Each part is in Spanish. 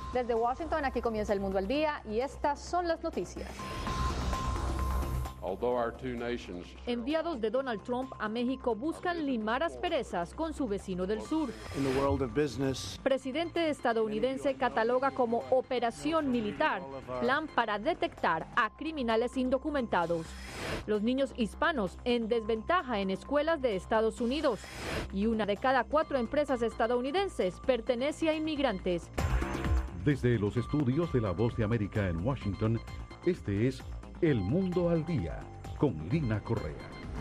Desde Washington, aquí comienza El Mundo al Día y estas son las noticias. Enviados de Donald Trump a México buscan limar asperezas con su vecino del sur. Presidente estadounidense cataloga como operación militar, plan para detectar a criminales indocumentados. Los niños hispanos en desventaja en escuelas de Estados Unidos. Y 1 de cada 4 empresas estadounidenses pertenece a inmigrantes. Desde los estudios de La Voz de América en Washington, este es El Mundo al Día, con Lina Correa.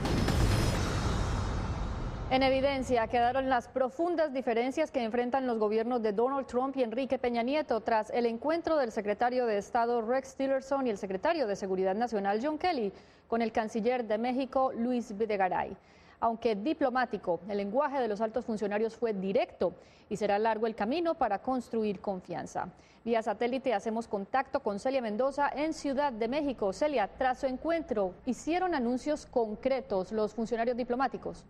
En evidencia quedaron las profundas diferencias que enfrentan los gobiernos de Donald Trump y Enrique Peña Nieto tras el encuentro del secretario de Estado Rex Tillerson y el secretario de Seguridad Nacional John Kelly con el canciller de México Luis Videgaray. Aunque diplomático, el lenguaje de los altos funcionarios fue directo y será largo el camino para construir confianza. Vía satélite hacemos contacto con Celia Mendoza en Ciudad de México. Celia, tras su encuentro, ¿hicieron anuncios concretos los funcionarios diplomáticos?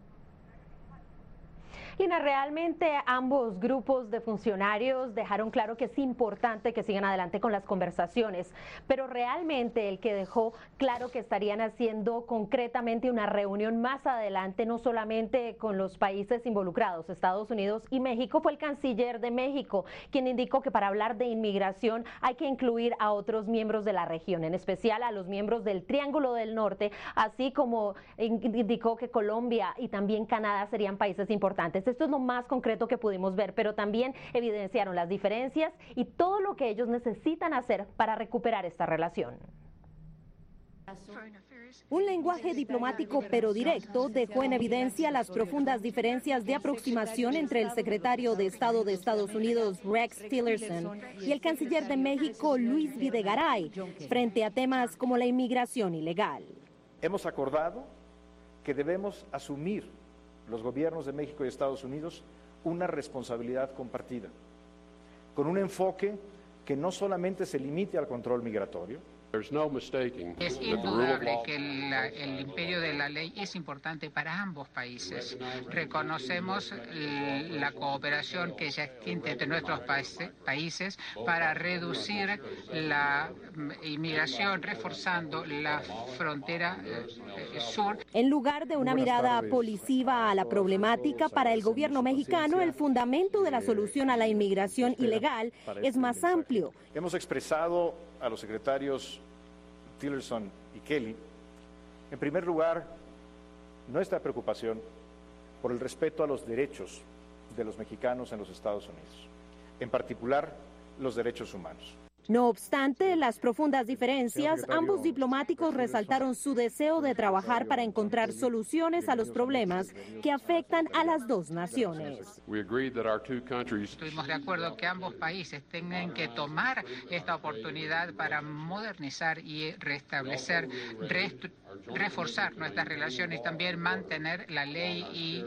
Lina, realmente ambos grupos de funcionarios dejaron claro que es importante que sigan adelante con las conversaciones, pero realmente el que dejó claro que estarían haciendo concretamente una reunión más adelante, no solamente con los países involucrados, Estados Unidos y México, fue el canciller de México, quien indicó que para hablar de inmigración hay que incluir a otros miembros de la región, en especial a los miembros del Triángulo del Norte, así como indicó que Colombia y también Canadá serían países importantes. Esto es lo más concreto que pudimos ver, pero también evidenciaron las diferencias y todo lo que ellos necesitan hacer para recuperar esta relación. Un lenguaje diplomático pero directo dejó en evidencia las profundas diferencias de aproximación entre el secretario de Estado de Estados Unidos, Rex Tillerson, y el canciller de México, Luis Videgaray, frente a temas como la inmigración ilegal. Hemos acordado que debemos asumir los gobiernos de México y Estados Unidos una responsabilidad compartida, con un enfoque que no solamente se limite al control migratorio. Es indudable que el imperio de la ley es importante para ambos países. Reconocemos la cooperación que ya existe entre nuestros países para reducir la inmigración, reforzando la frontera sur. En lugar de una mirada policiva a la problemática, para el gobierno mexicano el fundamento de la solución a la inmigración ilegal es más amplio. Hemos expresado a los secretarios Tillerson y Kelly, en primer lugar, nuestra preocupación por el respeto a los derechos de los mexicanos en los Estados Unidos, en particular los derechos humanos. No obstante las profundas diferencias, ambos diplomáticos resaltaron su deseo de trabajar para encontrar soluciones a los problemas que afectan a las dos naciones. Estuvimos de acuerdo que ambos países tengan que tomar esta oportunidad para modernizar y restablecer, reforzar nuestras relaciones, también mantener la ley y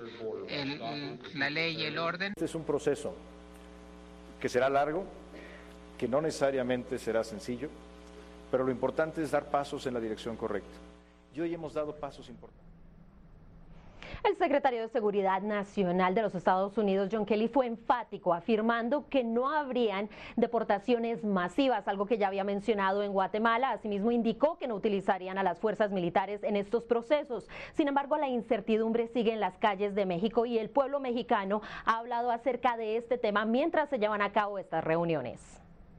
el orden. Este es un proceso que será largo, que no necesariamente será sencillo, pero lo importante es dar pasos en la dirección correcta. Y hoy hemos dado pasos importantes. El secretario de Seguridad Nacional de los Estados Unidos, John Kelly, fue enfático, afirmando que no habrían deportaciones masivas, algo que ya había mencionado en Guatemala. Asimismo, indicó que no utilizarían a las fuerzas militares en estos procesos. Sin embargo, la incertidumbre sigue en las calles de México y el pueblo mexicano ha hablado acerca de este tema mientras se llevan a cabo estas reuniones.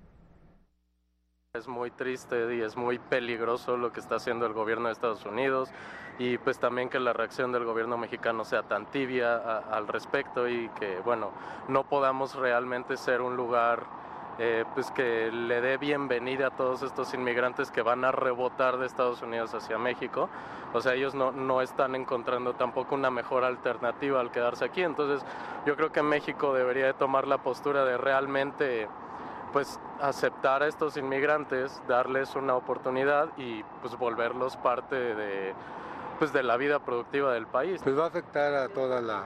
Es muy triste y es muy peligroso lo que está haciendo el gobierno de Estados Unidos y pues también que la reacción del gobierno mexicano sea tan tibia al respecto y que bueno, no podamos realmente ser un lugar pues que le dé bienvenida a todos estos inmigrantes que van a rebotar de Estados Unidos hacia México. O sea, ellos no están encontrando tampoco una mejor alternativa al quedarse aquí. Entonces yo creo que México debería de tomar la postura de realmente pues aceptar a estos inmigrantes, darles una oportunidad y pues volverlos parte de la vida productiva del país. Pues va a afectar a toda la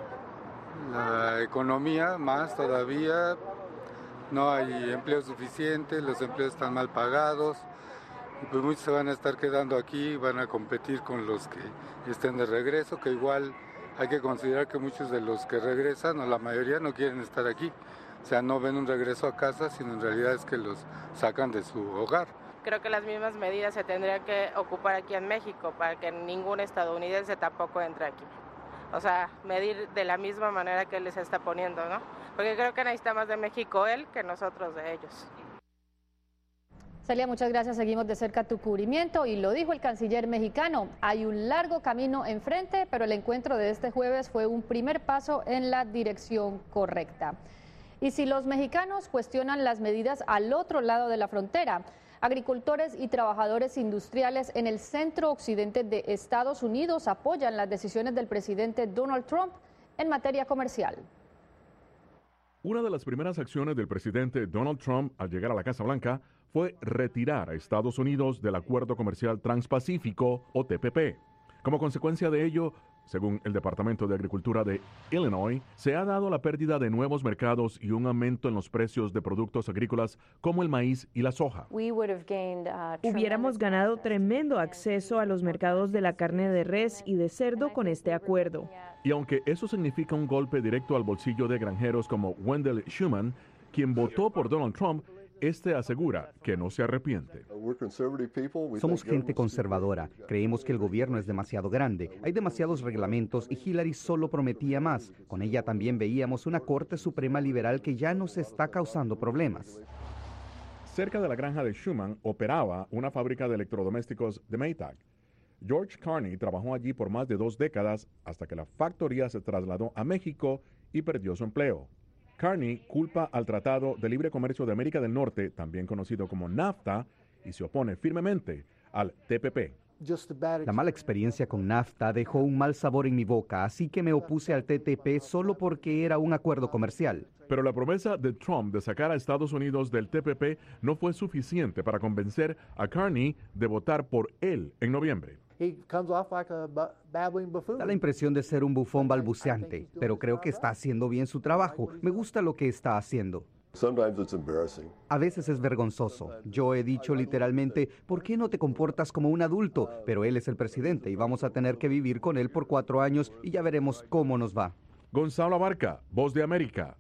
economía, más todavía, no hay empleo suficiente, los empleos están mal pagados, y pues muchos se van a estar quedando aquí, van a competir con los que estén de regreso, que igual hay que considerar que muchos de los que regresan, o la mayoría, no quieren estar aquí. O sea, no ven un regreso a casa, sino en realidad es que los sacan de su hogar. Creo que las mismas medidas se tendrían que ocupar aquí en México para que ningún estadounidense tampoco entre aquí. O sea, medir de la misma manera que él les está poniendo, ¿no? Porque creo que necesita más de México él que nosotros de ellos. Celia, muchas gracias. Seguimos de cerca tu cubrimiento y lo dijo el canciller mexicano. Hay un largo camino enfrente, pero el encuentro de este jueves fue un primer paso en la dirección correcta. Y si los mexicanos cuestionan las medidas al otro lado de la frontera, agricultores y trabajadores industriales en el centro occidente de Estados Unidos apoyan las decisiones del presidente Donald Trump en materia comercial. Una de las primeras acciones del presidente Donald Trump al llegar a la Casa Blanca fue retirar a Estados Unidos del Acuerdo Comercial Transpacífico o TPP. Como consecuencia de ello, según el Departamento de Agricultura de Illinois, se ha dado la pérdida de nuevos mercados y un aumento en los precios de productos agrícolas como el maíz y la soja. Hubiéramos ganado tremendo acceso a los mercados de la carne de res y de cerdo con este acuerdo. Y aunque eso significa un golpe directo al bolsillo de granjeros como Wendell Schuman, quien votó por Donald Trump, este asegura que no se arrepiente. Somos gente conservadora. Creemos que el gobierno es demasiado grande. Hay demasiados reglamentos y Hillary solo prometía más. Con ella también veíamos una Corte Suprema liberal que ya nos está causando problemas. Cerca de la granja de Schuman operaba una fábrica de electrodomésticos de Maytag. George Carney trabajó allí por más de 2 décadas hasta que la factoría se trasladó a México y perdió su empleo. Carney culpa al Tratado de Libre Comercio de América del Norte, también conocido como NAFTA, y se opone firmemente al TPP. La mala experiencia con NAFTA dejó un mal sabor en mi boca, así que me opuse al TPP solo porque era un acuerdo comercial. Pero la promesa de Trump de sacar a Estados Unidos del TPP no fue suficiente para convencer a Carney de votar por él en noviembre. Da la impresión de ser un bufón balbuceante, pero creo que está haciendo bien su trabajo. Me gusta lo que está haciendo. A veces es vergonzoso. Yo he dicho literalmente, ¿por qué no te comportas como un adulto? Pero él es el presidente y vamos a tener que vivir con él por 4 años y ya veremos cómo nos va. Gonzalo Abarca, Voz de América.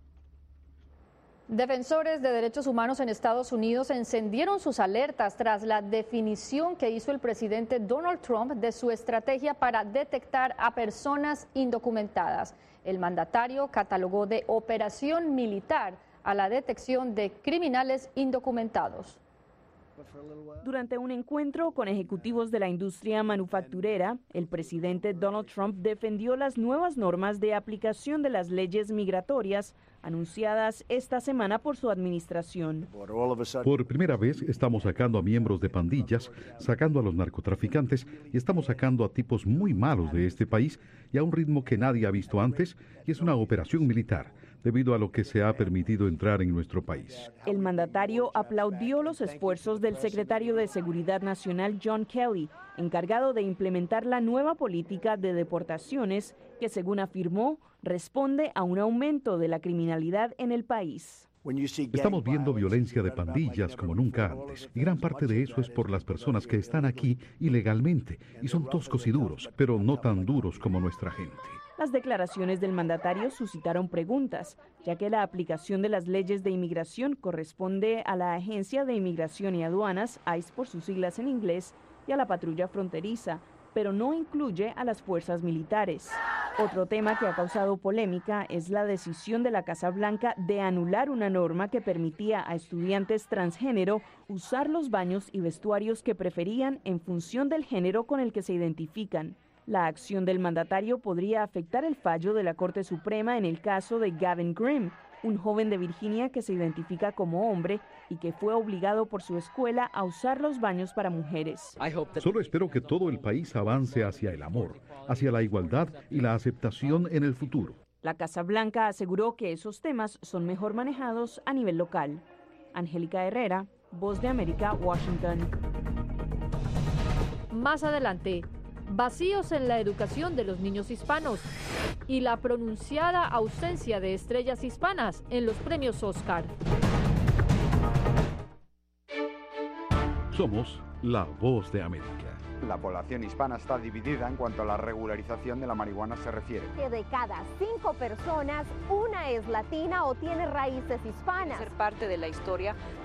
Defensores de derechos humanos en Estados Unidos encendieron sus alertas tras la definición que hizo el presidente Donald Trump de su estrategia para detectar a personas indocumentadas. El mandatario catalogó de operación militar a la detección de criminales indocumentados. Durante un encuentro con ejecutivos de la industria manufacturera, el presidente Donald Trump defendió las nuevas normas de aplicación de las leyes migratorias anunciadas esta semana por su administración. Por primera vez estamos sacando a miembros de pandillas, sacando a los narcotraficantes y estamos sacando a tipos muy malos de este país y a un ritmo que nadie ha visto antes, y es una operación militar debido a lo que se ha permitido entrar en nuestro país. El mandatario aplaudió los esfuerzos del secretario de Seguridad Nacional John Kelly, encargado de implementar la nueva política de deportaciones que, según afirmó, responde a un aumento de la criminalidad en el país. Estamos viendo violencia de pandillas como nunca antes, y gran parte de eso es por las personas que están aquí ilegalmente, y son toscos y duros, pero no tan duros como nuestra gente. Las declaraciones del mandatario suscitaron preguntas, ya que la aplicación de las leyes de inmigración corresponde a la Agencia de Inmigración y Aduanas, ICE por sus siglas en inglés, y a la patrulla fronteriza, pero no incluye a las fuerzas militares. Otro tema que ha causado polémica es la decisión de la Casa Blanca de anular una norma que permitía a estudiantes transgénero usar los baños y vestuarios que preferían en función del género con el que se identifican. La acción del mandatario podría afectar el fallo de la Corte Suprema en el caso de Gavin Grimm, un joven de Virginia que se identifica como hombre y que fue obligado por su escuela a usar los baños para mujeres. Solo espero que todo el país avance hacia el amor, hacia la igualdad y la aceptación en el futuro. La Casa Blanca aseguró que esos temas son mejor manejados a nivel local. Angélica Herrera, Voz de América, Washington. Más adelante, vacíos en la educación de los niños hispanos y la pronunciada ausencia de estrellas hispanas en los premios Oscar. Somos la Voz de América. La población hispana está dividida en cuanto a la regularización de la marihuana se refiere. Que de cada 5 personas, una es latina o tiene raíces hispanas. Ser parte de la historia